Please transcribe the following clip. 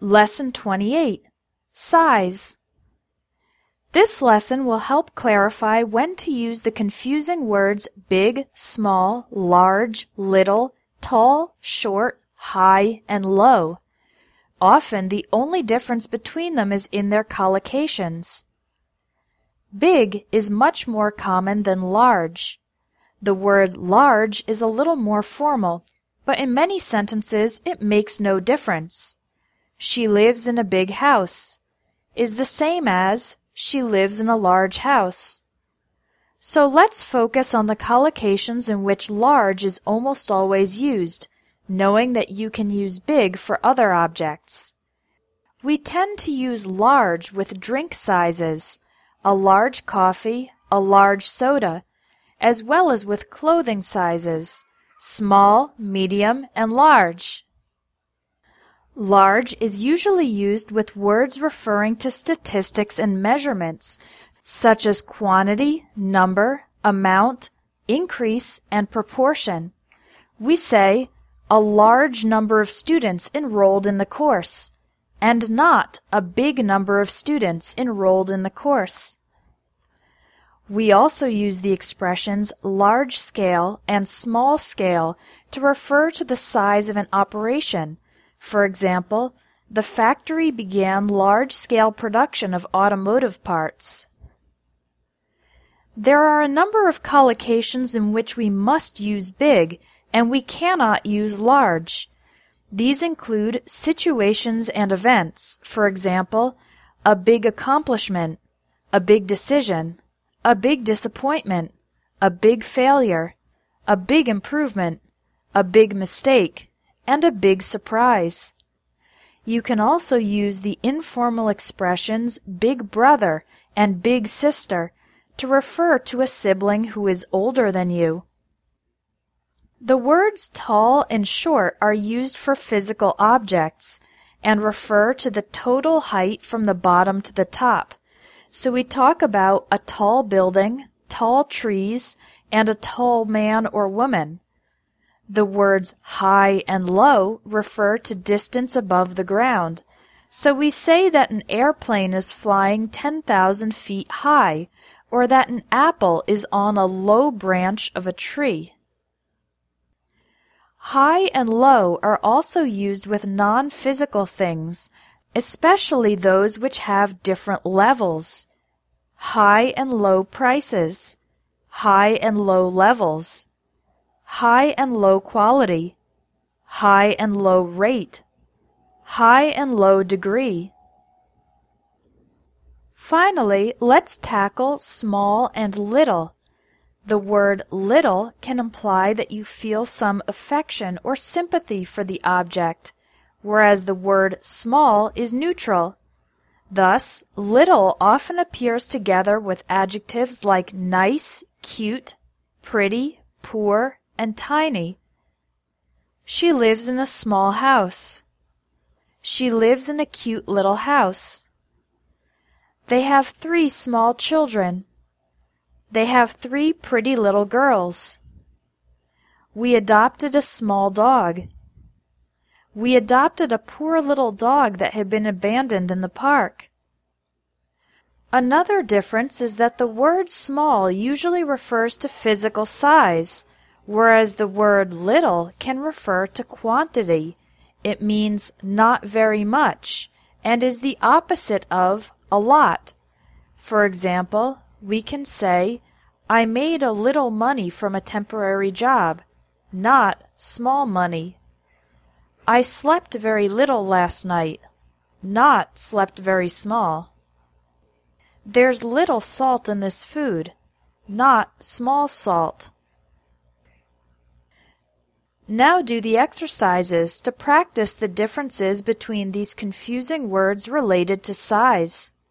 Lesson 28. Size. This lesson will help clarify when to use the confusing words big, small, large, little, tall, short, high, and low. Often the only difference between them is in their collocations. Big is much more common than large. The word large is a little more formal, but in many sentences it makes no difference. She lives in a big house is the same as she lives in a large house. So let's focus on the collocations in which large is almost always used, knowing that you can use big for other objects. We tend to use large with drink sizes, a large coffee, a large soda, as well as with clothing sizes, small, medium, and large. Large is usually used with words referring to statistics and measurements, such as quantity, number, amount, increase, and proportion. We say, a large number of students enrolled in the course, and not a big number of students enrolled in the course. We also use the expressions large scale and small scale to refer to the size of an operation. For example, the factory began large-scale production of automotive parts. There are a number of collocations in which we must use big and we cannot use large. These include situations and events, for example, a big accomplishment, a big decision, a big disappointment, a big failure, a big improvement, a big mistake, and a big surprise. You can also use the informal expressions big brother and big sister to refer to a sibling who is older than you. The words tall and short are used for physical objects and refer to the total height from the bottom to the top. So we talk about a tall building, tall trees, and a tall man or woman. The words high and low refer to distance above the ground. So we say that an airplane is flying 10,000 feet high, or that an apple is on a low branch of a tree. High and low are also used with non-physical things, especially those which have different levels. High and low prices, high and low levels, high and low quality, high and low rate, high and low degree. Finally, let's tackle small and little. The word little can imply that you feel some affection or sympathy for the object, whereas the word small is neutral. Thus, little often appears together with adjectives like nice, cute, pretty, poor, and tiny. She lives in a small house. She lives in a cute little house. They have 3 small children. They have 3 pretty little girls. We adopted a small dog. We adopted a poor little dog that had been abandoned in the park. Another difference is that the word small usually refers to physical size, whereas the word little can refer to quantity. It means not very much and is the opposite of a lot. For example, we can say, I made a little money from a temporary job, not small money. I slept very little last night, not slept very small. There's little salt in this food, not small salt. Now do the exercises to practice the differences between these confusing words related to size.